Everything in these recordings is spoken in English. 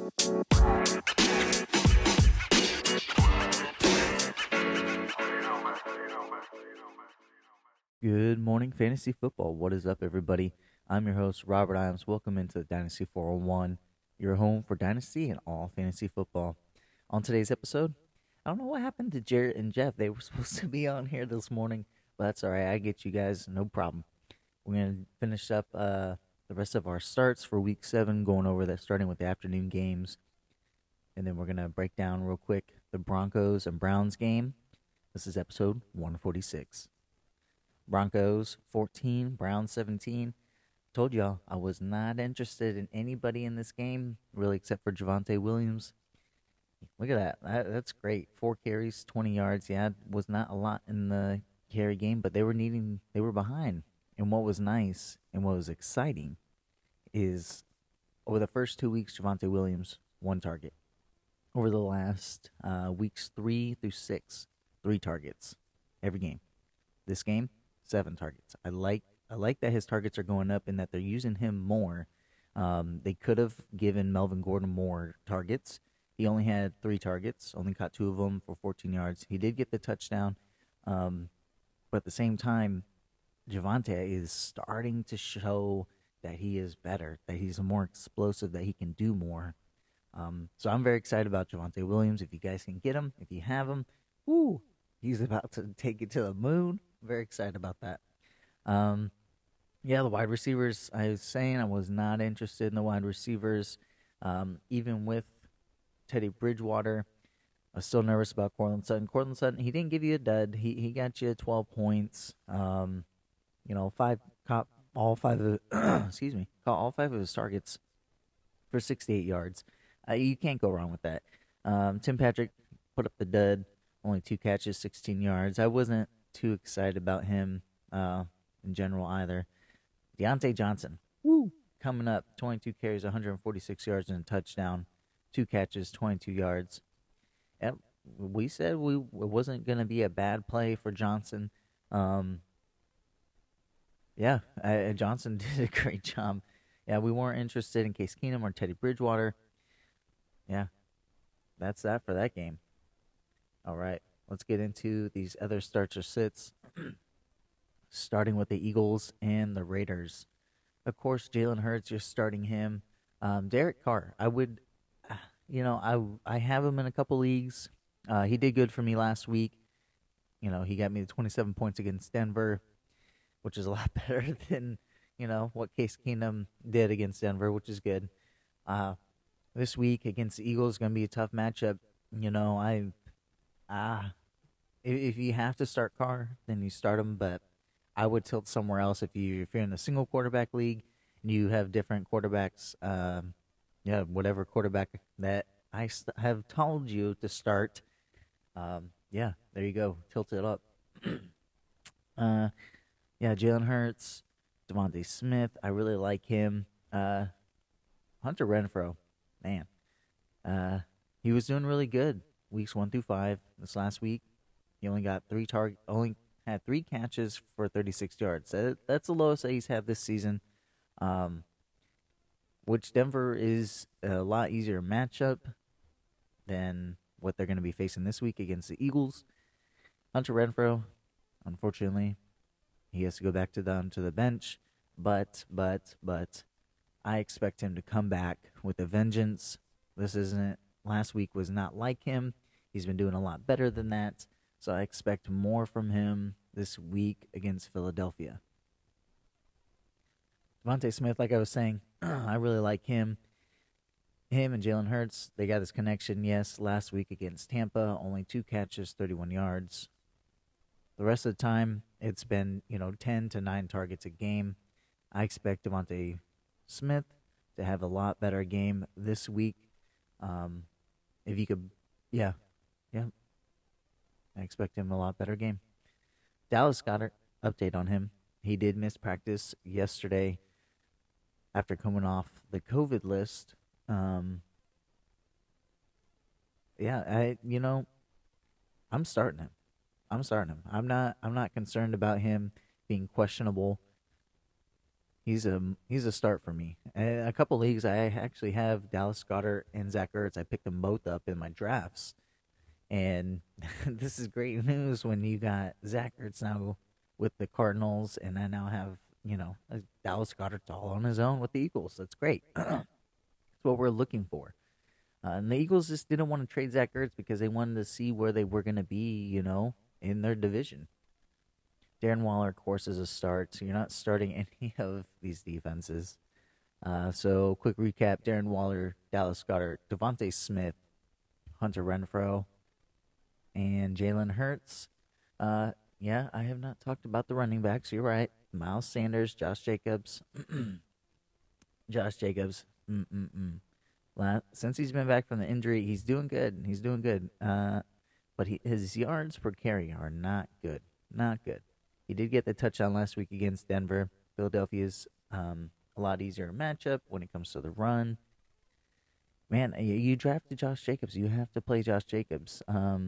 Good morning, fantasy football. What is up, everybody? I'm your host, Robert Iams. Welcome into Dynasty 401, your home for Dynasty and all fantasy football. On today's episode, I don't know what happened to Jarrett and Jeff. They were supposed to be on here this morning, but that's all right. I get you guys, no problem. We're going to finish up the rest of our starts for week 7, going over that, starting with the afternoon games. And then we're going to break down real quick the Broncos and Browns game. This is episode 146. Broncos 14, Browns 17. Told y'all I was not interested in anybody in this game, really, except for Javonte Williams. Look at that. That's great. 4 carries, 20 yards. Yeah, it was not a lot in the carry game, but they were behind. And what was nice and what was exciting is over the first 2 weeks, Javonte Williams, 1 target. Over the last weeks 3 through 6, 3 targets every game. This game, 7 targets. I like that his targets are going up and that they're using him more. They could have given Melvin Gordon more targets. He only had 3 targets, only caught 2 of them for 14 yards. He did get the touchdown, but at the same time, Javonte is starting to show that he is better, that he's more explosive, that he can do more. So I'm very excited about Javonte Williams. If you guys can get him, if you have him, woo, he's about to take it to the moon. Very excited about that. The wide receivers, I was saying I was not interested in the wide receivers. Even with Teddy Bridgewater, I was still nervous about Courtland Sutton. Courtland Sutton, he didn't give you a dud. He got you 12 points. Caught all 5 of caught all 5 of his targets for 68 yards. You can't go wrong with that. Tim Patrick put up the dud, only 2 catches, 16 yards. I wasn't too excited about him in general either. Deontay Johnson, coming up, 22 carries, 146 yards and a touchdown, 2 catches, 22 yards. Yep, we said it wasn't going to be a bad play for Johnson. Johnson did a great job. Yeah, we weren't interested in Case Keenum or Teddy Bridgewater. Yeah, that's that for that game. All right, let's get into these other starts or sits, starting with the Eagles and the Raiders. Of course, Jalen Hurts, you're starting him. Derek Carr, I would, I have him in a couple leagues. He did good for me last week. He got me the 27 points against Denver, which is a lot better than, what Case Keenum did against Denver, which is good. This week against the Eagles is going to be a tough matchup. If you have to start Carr, then you start him, but I would tilt somewhere else if you're in a single quarterback league and you have different quarterbacks. Whatever quarterback that I have told you to start. There you go. Tilt it up. Jalen Hurts, Devontae Smith. I really like him. Hunter Renfrow, man, he was doing really good weeks 1 through 5. This last week, he only got 3 only had 3 catches for 36 yards. That's the lowest that he's had this season. Which Denver is a lot easier matchup than what they're going to be facing this week against the Eagles. Hunter Renfrow, unfortunately, he has to go back to the bench, but I expect him to come back with a vengeance. Last week was not like him. He's been doing a lot better than that, so I expect more from him this week against Philadelphia. Devontae Smith, like I was saying, I really like him. Him and Jalen Hurts, they got this connection. Yes, last week against Tampa, only 2 catches, 31 yards. The rest of the time, it's been 10 to 9 targets a game. I expect Devontae Smith to have a lot better game this week. If you could, I expect him a lot better game. Dallas Goedert, update on him. He did miss practice yesterday after coming off the COVID list. I'm starting him. I'm not concerned about him being questionable. he's a start for me. In a couple leagues, I actually have Dallas Goedert and Zach Ertz. I picked them both up in my drafts, and this is great news when you got Zach Ertz now with the Cardinals, and I now have Dallas Goedert all on his own with the Eagles. That's great. That's what we're looking for. And the Eagles just didn't want to trade Zach Ertz because they wanted to see where they were going to be, in their division. Darren Waller, of course, is a start. So you're not starting any of these defenses. So, quick recap: Darren Waller, Dallas Goedert, Devontae Smith, Hunter Renfrow, and Jalen Hurts. Yeah, I have not talked about the running backs. You're right. Miles Sanders, Josh Jacobs. Josh Jacobs. Since he's been back from the injury, he's doing good. He's doing good. But his yards per carry are not good. Not good. He did get the touchdown last week against Denver. Philadelphia's a lot easier matchup when it comes to the run. Man, you drafted Josh Jacobs. You have to play Josh Jacobs.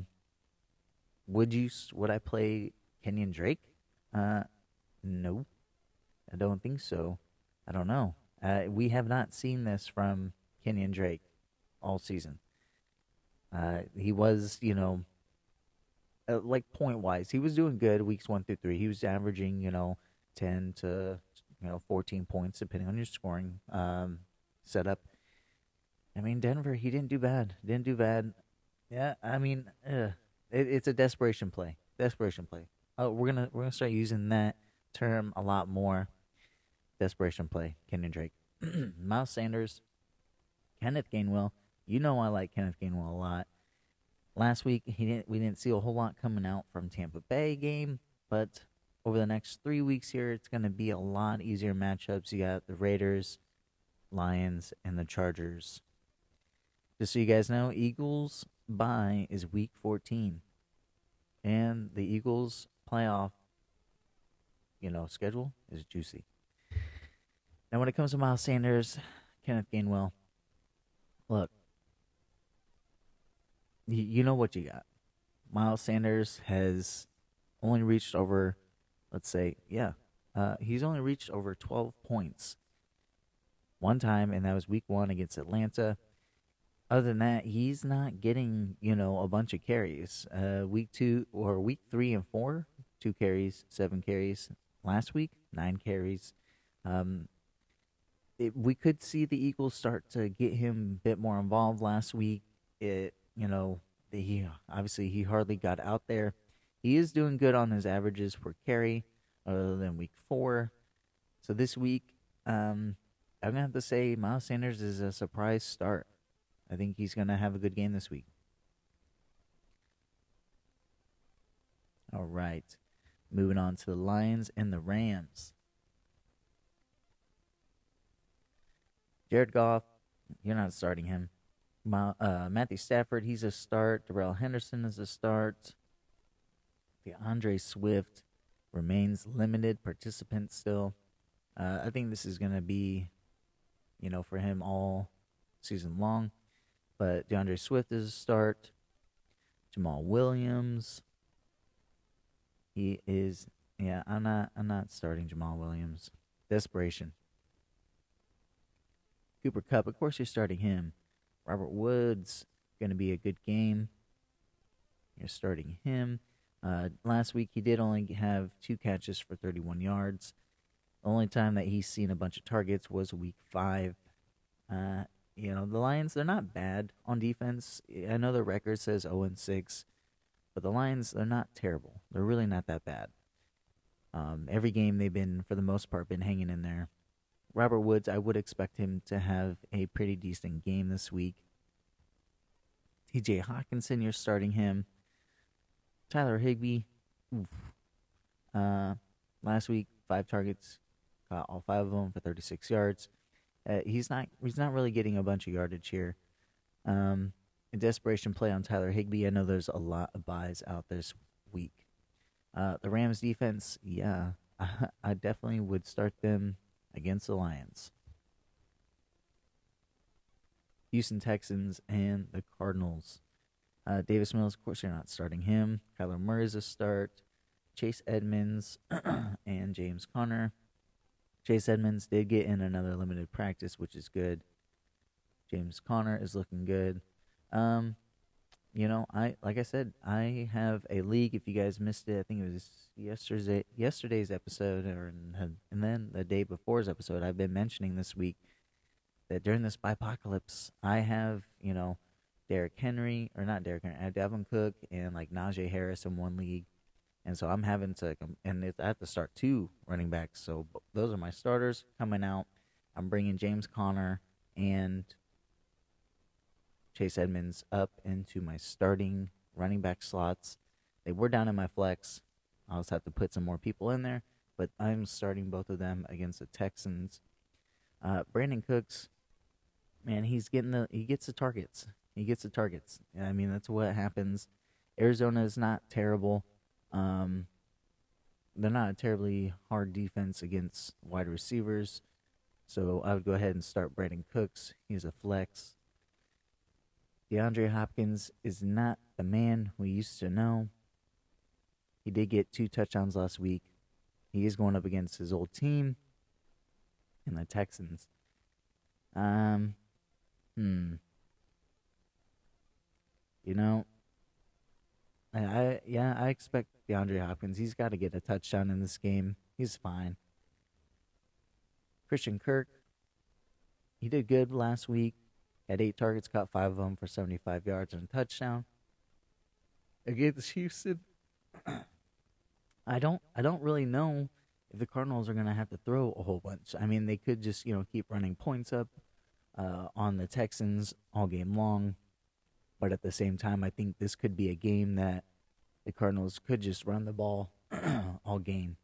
Would I play Kenyon Drake? No, I don't think so. I don't know. We have not seen this from Kenyon Drake all season. He was, like point wise, he was doing good weeks 1 through 3. He was averaging, 10 to 14 points depending on your scoring setup. I mean, Denver, he didn't do bad. Didn't do bad. Yeah, I mean, it's a desperation play. Desperation play. Oh, we're gonna start using that term a lot more. Desperation play. Kenyon Drake, Miles Sanders, Kenneth Gainwell. You know I like Kenneth Gainwell a lot. Last week we didn't see a whole lot coming out from Tampa Bay game, but over the next 3 weeks here, it's going to be a lot easier matchups. You got the Raiders, Lions, and the Chargers. Just so you guys know, Eagles bye is week 14, and the Eagles playoff, schedule is juicy. Now, when it comes to Miles Sanders, Kenneth Gainwell, look, you know what you got. Miles Sanders has only reached over, he's only reached over 12 points one time, and that was week 1 against Atlanta. Other than that, he's not getting, a bunch of carries. Week 2 or week 3 and 4, 2 carries, 7 carries. Last week, 9 carries. We could see the Eagles start to get him a bit more involved last week. He hardly got out there. He is doing good on his averages per carry, other than week 4. So this week, I'm gonna have to say Miles Sanders is a surprise start. I think he's gonna have a good game this week. All right, moving on to the Lions and the Rams. Jared Goff, you're not starting him. Matthew Stafford, he's a start. Darrell Henderson is a start. DeAndre Swift remains limited participant still. I think this is going to be, for him all season long. But DeAndre Swift is a start. Jamal Williams. He is, I'm not starting Jamal Williams. Desperation. Cooper Kupp, of course you're starting him. Robert Woods, going to be a good game. You're starting him. Last week he did only have 2 catches for 31 yards. The only time that he's seen a bunch of targets was week 5. The Lions, they're not bad on defense. I know the record says 0-6, but the Lions, they're not terrible. They're really not that bad. Every game they've been, for the most part, been hanging in there. Robert Woods, I would expect him to have a pretty decent game this week. TJ Hawkinson, you're starting him. Tyler Higbee, last week, 5 targets, got all 5 of them for 36 yards. He's not really getting a bunch of yardage here. A desperation play on Tyler Higbee. I know there's a lot of buys out this week. The Rams defense, I definitely would start them against the Lions. Houston Texans and the Cardinals. Davis Mills, of course, you're not starting him. Kyler Murray's a start. Chase Edmonds and James Conner. Chase Edmonds did get in another limited practice, which is good. James Conner is looking good. Um, like I said, I have a league. If you guys missed it, I think it was yesterday's episode, and then the day before's episode. I've been mentioning this week that during this bipocalypse, I have Derrick Henry, or not Derrick Henry, I have Dalvin Cook and like Najee Harris in one league, and so I'm having to I have to start 2 running backs. So those are my starters coming out. I'm bringing James Conner and Chase Edmonds up into my starting running back slots. They were down in my flex. I'll just have to put some more people in there, but I'm starting both of them against the Texans. Brandon Cooks, man, he gets the targets. He gets the targets. I mean, that's what happens. Arizona is not terrible. They're not a terribly hard defense against wide receivers. So I would go ahead and start Brandon Cooks. He's a flex. DeAndre Hopkins is not the man we used to know. He did get 2 touchdowns last week. He is going up against his old team in the Texans. I expect DeAndre Hopkins. He's got to get a touchdown in this game. He's fine. Christian Kirk, he did good last week. Had 8 targets, caught 5 of them for 75 yards and a touchdown. Against Houston, I don't really know if the Cardinals are going to have to throw a whole bunch. I mean, they could just keep running points up on the Texans all game long. But at the same time, I think this could be a game that the Cardinals could just run the ball all game.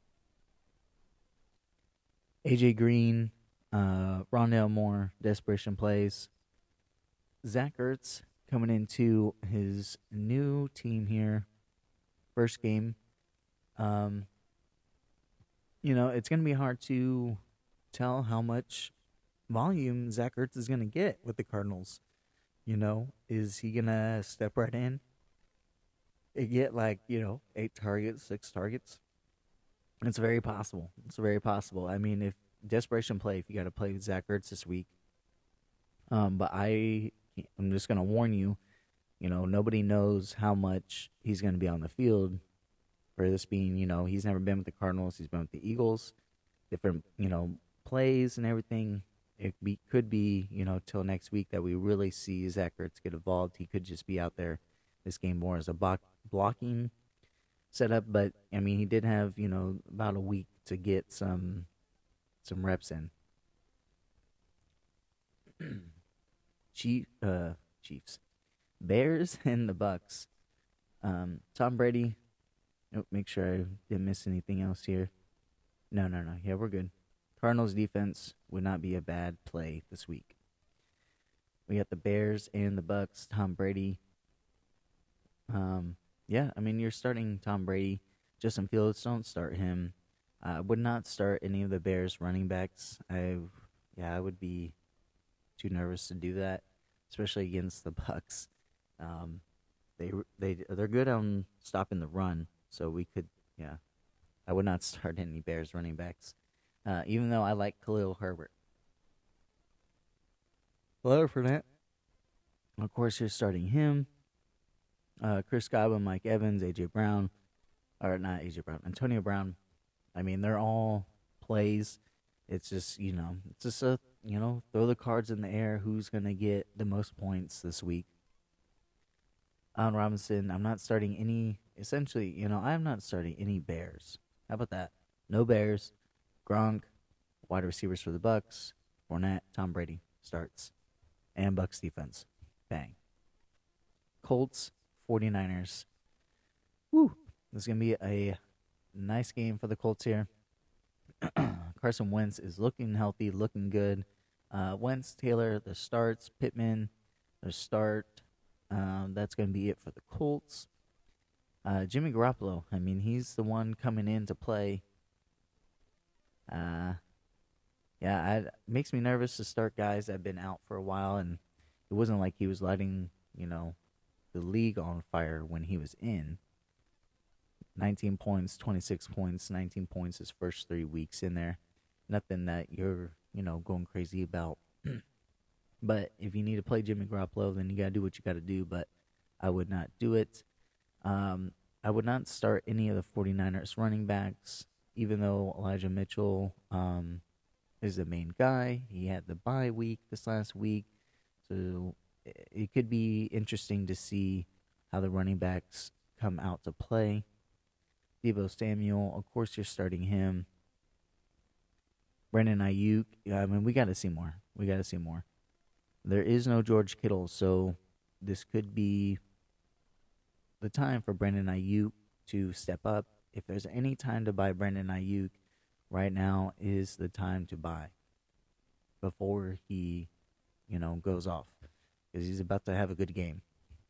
AJ Green, Rondale Moore, desperation plays. Zach Ertz coming into his new team here. First game. It's going to be hard to tell how much volume Zach Ertz is going to get with the Cardinals. Is he going to step right in and get 8 targets, 6 targets? It's very possible. I mean, if desperation play, if you got to play with Zach Ertz this week. But I'm just going to warn you, nobody knows how much he's going to be on the field. For this being, he's never been with the Cardinals. He's been with the Eagles. Different, plays and everything. Could be, till next week that we really see Zach Ertz get involved. He could just be out there this game more as a blocking setup. But, I mean, he did have, about a week to get some reps in. Chiefs. Bears and the Bucks. Tom Brady. Make sure I didn't miss anything else here. No. Yeah, we're good. Cardinals defense would not be a bad play this week. We got the Bears and the Bucks. Tom Brady. You're starting Tom Brady. Justin Fields, don't start him. I would not start any of the Bears running backs. I would be too nervous to do that, especially against the Bucks. They're good on stopping the run, so I would not start any Bears running backs. Even though I like Khalil Herbert. Leonard Fournette. Of course, you're starting him. Chris Godwin, Mike Evans, Antonio Brown. I mean, they're all plays. It's just, throw the cards in the air. Who's going to get the most points this week? Allen Robinson, I'm not starting any, I'm not starting any Bears. How about that? No Bears. Gronk, wide receivers for the Bucks. Fournette, Tom Brady starts. And Bucks defense. Bang. Colts, 49ers. Woo. This is going to be a nice game for the Colts here. Carson Wentz is looking healthy, looking good. Wentz, Taylor, the starts. Pittman, the start. That's going to be it for the Colts. Jimmy Garoppolo, he's the one coming in to play. It makes me nervous to start guys that have been out for a while, and it wasn't like he was lighting, the league on fire when he was in. 19 points, 26 points, 19 points his first 3 weeks in there. Nothing that you're, going crazy about. But if you need to play Jimmy Garoppolo, then you got to do what you got to do. But I would not do it. I would not start any of the 49ers running backs, even though Elijah Mitchell is the main guy. He had the bye week this last week. So it could be interesting to see how the running backs come out to play. Deebo Samuel, of course, you're starting him. Brandon Ayuk, we got to see more. There is no George Kittle, so this could be the time for Brandon Ayuk to step up. If there's any time to buy Brandon Ayuk, right now is the time to buy before he, goes off, because he's about to have a good game.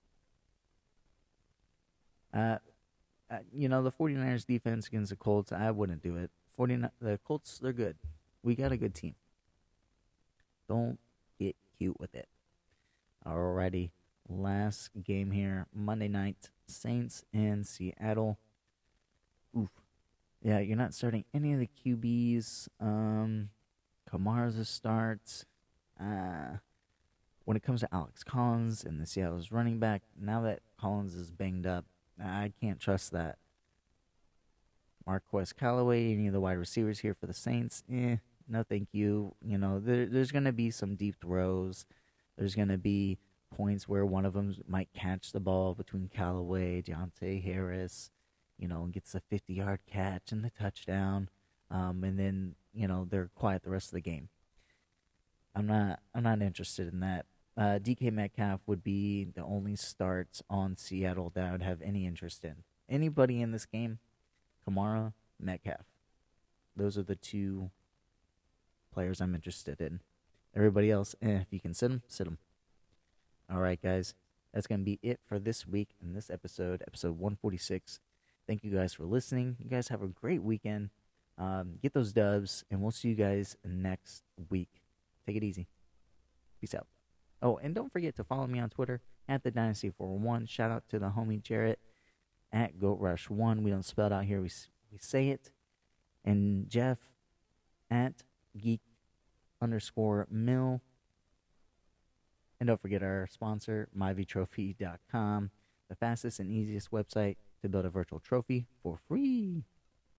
The 49ers defense against the Colts, I wouldn't do it. The Colts, they're good. We got a good team. Don't get cute with it. Alrighty, last game here, Monday night, Saints and Seattle. Oof. Yeah, you're not starting any of the QBs. Kamara's a start. When it comes to Alex Collins and the Seattle's running back, now that Collins is banged up, I can't trust that. Marquez Callaway, any of the wide receivers here for the Saints, no thank you. There's going to be some deep throws. There's going to be points where one of them might catch the ball between Callaway, Deontay Harris, and gets a 50-yard catch and the touchdown. And then, they're quiet the rest of the game. I'm not interested in that. DK Metcalf would be the only start on Seattle that I would have any interest in. Anybody in this game, Kamara, Metcalf. Those are the two players I'm interested in. Everybody else, if you can sit them, sit them. All right, guys. That's going to be it for this week in this episode 146. Thank you guys for listening. You guys have a great weekend. Get those dubs, and we'll see you guys next week. Take it easy. Peace out. Oh, and don't forget to follow me on Twitter at the Dynasty401. Shout out to the homie Jarrett at GoatRush1. We don't spell it out here. We say it. And Jeff at Geek_Mill. And don't forget our sponsor, MyVTrophy.com, the fastest and easiest website to build a virtual trophy for free.